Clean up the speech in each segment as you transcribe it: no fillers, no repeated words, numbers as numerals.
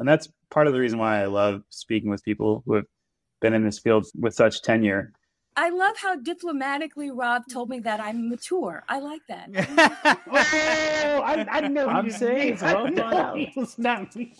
And that's part of the reason why I love speaking with people who have been in this field with such tenure. I love how diplomatically Rob told me that I'm mature. I like that. I know I'm saying it's well thought out. It's not me.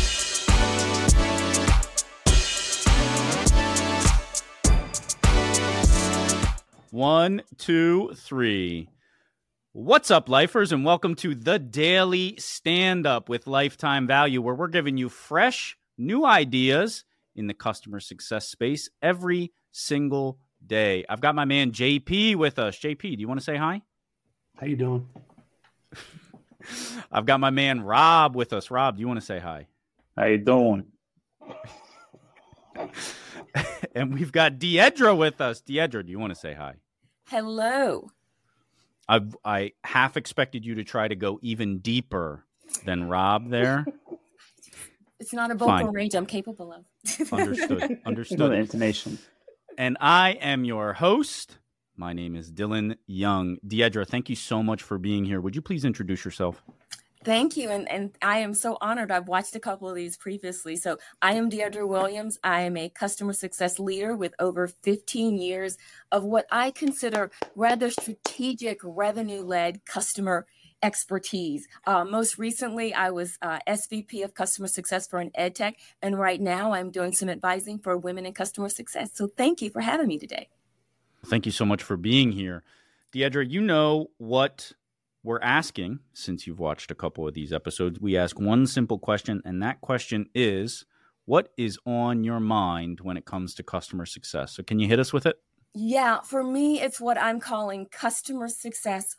One, two, three. What's up, lifers, and welcome to the Daily Stand-Up with Lifetime Value, where we're giving you fresh, new ideas in the customer success space every single day. I've got my man JP with us. JP, do you want to say hi? How you doing? I've got my man Rob with us. Rob, do you want to say hi? How you doing? And we've got Deidre with us. Deidre, do you want to say hi? Hello. I half expected you to try to go even deeper than Rob there. It's not a vocal range I'm capable of. Understood. No intonation. And I am your host. My name is Dylan Young. Deidre, thank you so much for being here. Would you please introduce yourself? Thank you. And I am so honored. I've watched a couple of these previously. So I am Deidre Williams. I am a customer success leader with over 15 years of what I consider rather strategic revenue-led customer expertise. Most recently, I was SVP of customer success for an ed tech. And right now I'm doing some advising for women in customer success. So thank you for having me today. Thank you so much for being here. Deidre, you know what we're asking, since you've watched a couple of these episodes. We ask one simple question, and that question is, what is on your mind when it comes to customer success? So can you hit us with it? Yeah, for me, it's what I'm calling customer success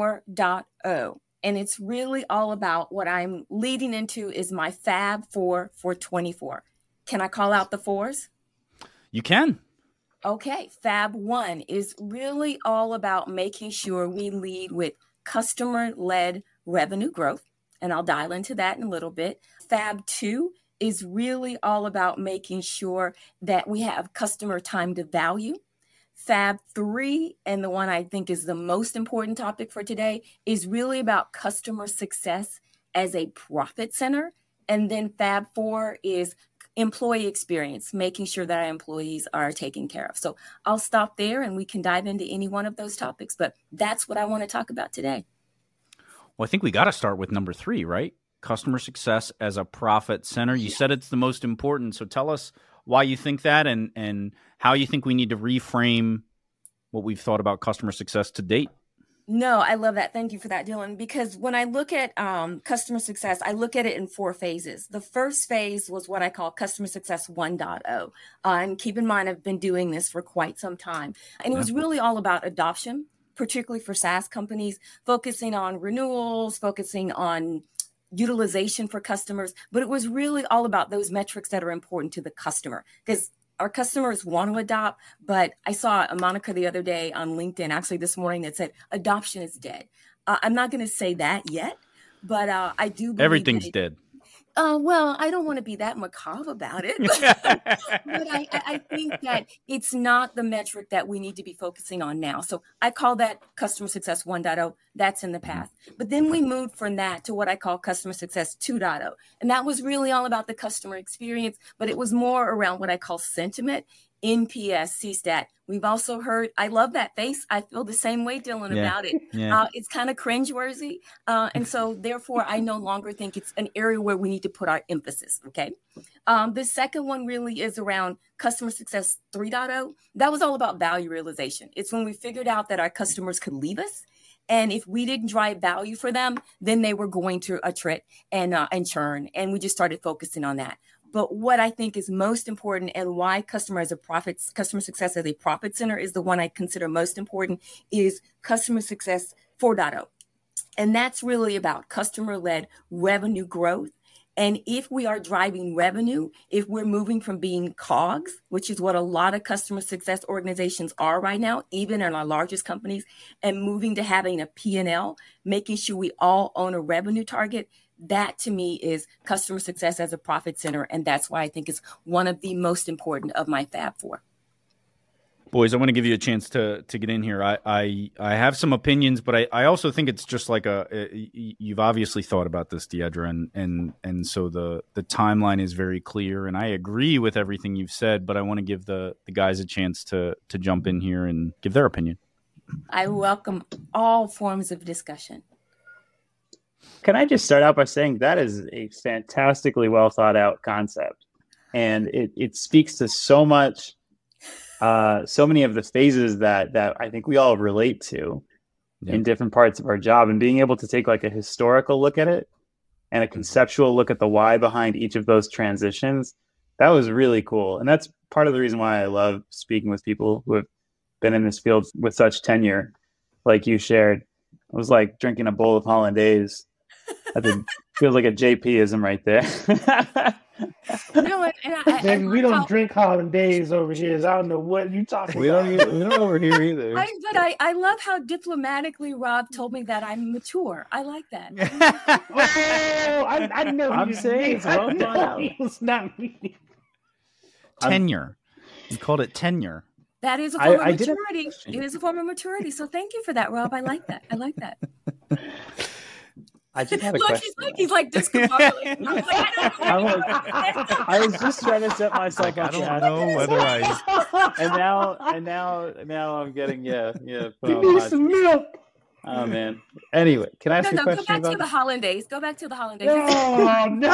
4.0. And it's really all about what I'm leading into is my Fab 4 for 24. Can I call out the fours? You can. Okay, Fab 1 is really all about making sure we lead with customer-led revenue growth, and I'll dial into that in a little bit. Fab 2 is really all about making sure that we have customer time to value. Fab 3, and the one I think is the most important topic for today, is really about customer success as a profit center. And then Fab 4 is employee experience, making sure that our employees are taken care of. So I'll stop there and we can dive into any one of those topics, but that's what I want to talk about today. Well, I think we got to start with number 3, right? Customer success as a profit center. You said it's the most important. So tell us why you think that and how you think we need to reframe what we've thought about customer success to date. No, I love that. Thank you for that, Dylan. Because when I look at customer success, I look at it in 4 phases. The first phase was what I call customer success 1.0. And keep in mind, I've been doing this for quite some time. And it was really all about adoption, particularly for SaaS companies, focusing on renewals, focusing on utilization for customers. But it was really all about those metrics that are important to the customer. Because our customers want to adopt, but I saw a moniker the other day on LinkedIn, actually this morning, that said adoption is dead. I'm not going to say that yet, but I do believe everything's dead. Well, I don't want to be that macabre about it, but I think that it's not the metric that we need to be focusing on now. So I call that customer success 1.0. That's in the past. But then we moved from that to what I call customer success 2.0. And that was really all about the customer experience, but it was more around what I call sentiment, NPS, CSAT. We've also heard, I love that face. I feel the same way, Dylan, about it. Yeah. It's kind of cringeworthy. And so therefore, I no longer think it's an area where we need to put our emphasis. Okay. The second one really is around customer success 3.0. That was all about value realization. It's when we figured out that our customers could leave us. And if we didn't drive value for them, then they were going to attrit and churn. And we just started focusing on that. But what I think is most important and why customer success as a profit center is the one I consider most important is customer success 4.0. And that's really about customer-led revenue growth. And if we are driving revenue, if we're moving from being COGS, which is what a lot of customer success organizations are right now, even in our largest companies, and moving to having a P&L, making sure we all own a revenue target, that to me is customer success as a profit center. And that's why I think it's one of the most important of my Fab 4. Boys, I want to give you a chance to get in here. I have some opinions, but I also think it's just like you've obviously thought about this, Deidre, and so the timeline is very clear, and I agree with everything you've said, but I want to give the guys a chance to jump in here and give their opinion. I welcome all forms of discussion. Can I just start out by saying that is a fantastically well thought out concept, and it speaks to so much. So many of the phases that I think we all relate to in different parts of our job, and being able to take like a historical look at it and a conceptual look at the why behind each of those transitions, that was really cool. And that's part of the reason why I love speaking with people who have been in this field with such tenure, like you shared. It was like drinking a bowl of hollandaise. Feels like a JP-ism right there. Man, we don't drink hollandaise over here. So I don't know what you talking about. We don't over here either. I love how diplomatically Rob told me that I'm mature. I like that. I know. I'm saying it's well thought out. It's not me. Tenure. You called it tenure. That is a form of maturity. It is a form of maturity. So thank you for that, Rob. I like that. I just had a question. He's like discombobulated. I was just trying to set myself up. I don't know whether and now I'm getting You need some milk. Oh man. Anyway, can I ask a question about the hollandaise? Go back to the hollandaise. Oh no.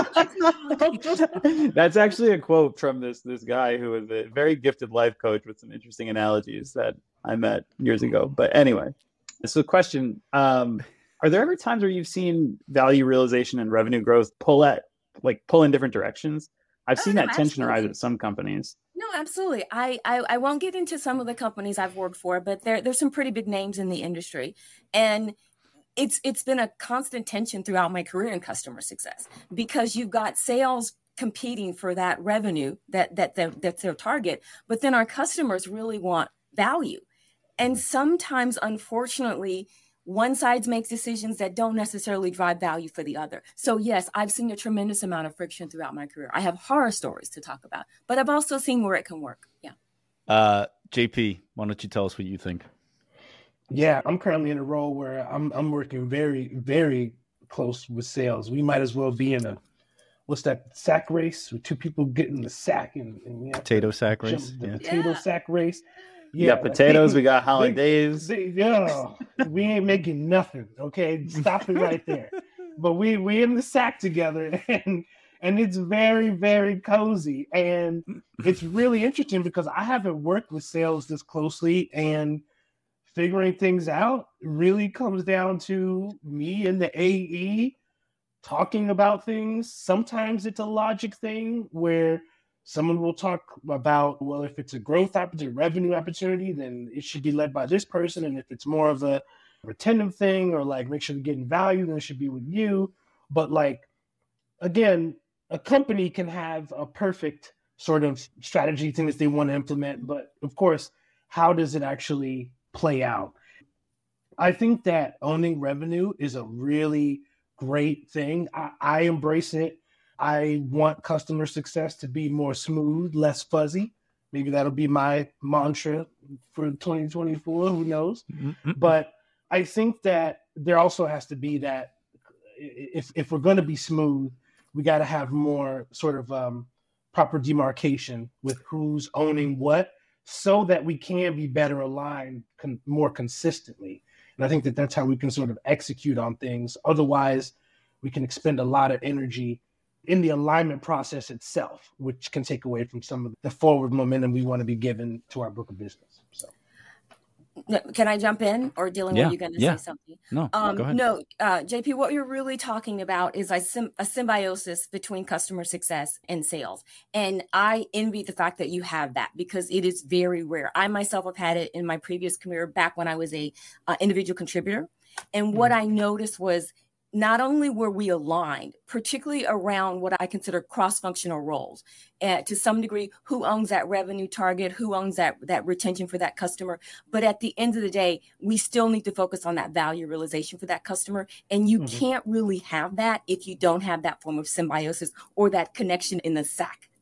That's actually a quote from this guy who was a very gifted life coach with some interesting analogies that I met years ago. But anyway, so question. Are there ever times where you've seen value realization and revenue growth pull in different directions? I've seen that tension arise at some companies. No, absolutely. I won't get into some of the companies I've worked for, but there's some pretty big names in the industry. And it's been a constant tension throughout my career in customer success, because you've got sales competing for that revenue that's their target, but then our customers really want value. And sometimes, unfortunately, one side makes decisions that don't necessarily drive value for the other. So yes, I've seen a tremendous amount of friction throughout my career. I have horror stories to talk about, but I've also seen where it can work. Yeah. JP, why don't you tell us what you think? Yeah, I'm currently in a role where I'm working very, very close with sales. We might as well be in what's that sack race with two people getting the sack and potato sack race. Potato sack race. Yeah, we got potatoes, we got hollandaise. We ain't making nothing. Okay, stop it right there. But we in the sack together, and it's very, very cozy, and it's really interesting because I haven't worked with sales this closely, and figuring things out really comes down to me and the AE talking about things. Sometimes it's a logic thing where someone will talk about, well, if it's a growth opportunity, revenue opportunity, then it should be led by this person. And if it's more of a retentive thing or like make sure they're getting value, then it should be with you. But like, again, a company can have a perfect sort of strategy thing that they want to implement. But of course, how does it actually play out? I think that owning revenue is a really great thing. I embrace it. I want customer success to be more smooth, less fuzzy. Maybe that'll be my mantra for 2024. Who knows? Mm-hmm. But I think that there also has to be that if we're going to be smooth, we got to have more sort of proper demarcation with who's owning what, so that we can be better aligned more consistently. And I think that that's how we can sort of execute on things. Otherwise, we can expend a lot of energy in the alignment process itself, which can take away from some of the forward momentum we want to be given to our book of business. So, can I jump in, or Dylan, were you going to say something? No, go ahead. No, JP, what you're really talking about is a symbiosis between customer success and sales. And I envy the fact that you have that, because it is very rare. I myself have had it in my previous career back when I was a individual contributor. And what I noticed was, not only were we aligned, particularly around what I consider cross-functional roles, to some degree, who owns that revenue target, who owns that retention for that customer. But at the end of the day, we still need to focus on that value realization for that customer. And you can't really have that if you don't have that form of symbiosis or that connection in the sack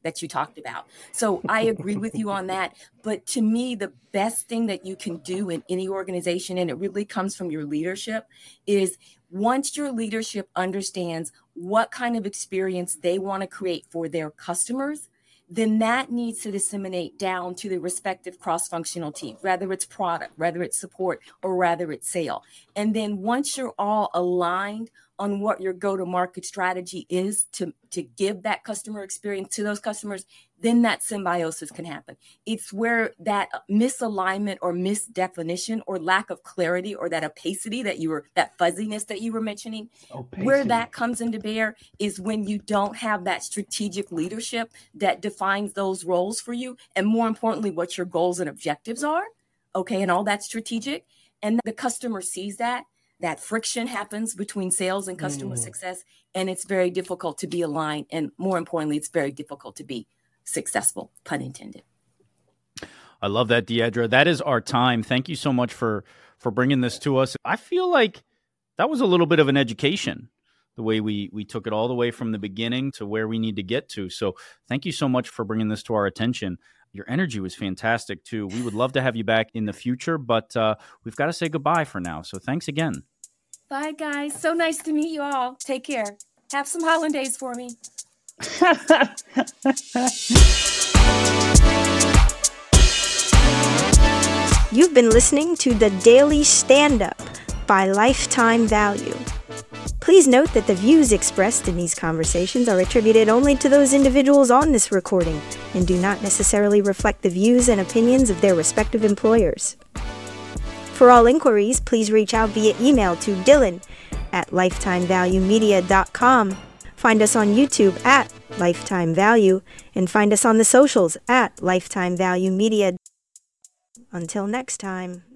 that you talked about. So I agree with you on that. But to me, the best thing that you can do in any organization, and it really comes from your leadership, is once your leadership understands what kind of experience they want to create for their customers, then that needs to disseminate down to the respective cross-functional teams, whether it's product, whether it's support, or whether it's sale. And then once you're all aligned on what your go-to-market strategy is to give that customer experience to those customers, then that symbiosis can happen. It's where that misalignment or misdefinition or lack of clarity or that opacity that fuzziness that you were mentioning, where that comes into bear is when you don't have that strategic leadership that defines those roles for you. And more importantly, what your goals and objectives are. Okay. And all that's strategic. And the customer sees that friction happens between sales and customer success, and it's very difficult to be aligned. And more importantly, it's very difficult to be successful, pun intended. I love that, Deidre. That is our time. Thank you so much for bringing this to us. I feel like that was a little bit of an education, the way we took it all the way from the beginning to where we need to get to. So thank you so much for bringing this to our attention. Your energy was fantastic, too. We would love to have you back in the future, but we've got to say goodbye for now. So thanks again. Bye, guys. So nice to meet you all. Take care. Have some hollandaise for me. You've been listening to The Daily Stand-Up by Lifetime Value. Please note that the views expressed in these conversations are attributed only to those individuals on this recording and do not necessarily reflect the views and opinions of their respective employers. For all inquiries, please reach out via email to dylan@lifetimevaluemedia.com. Find us on YouTube at Lifetime Value and find us on the socials at Lifetime Value Media. Until next time.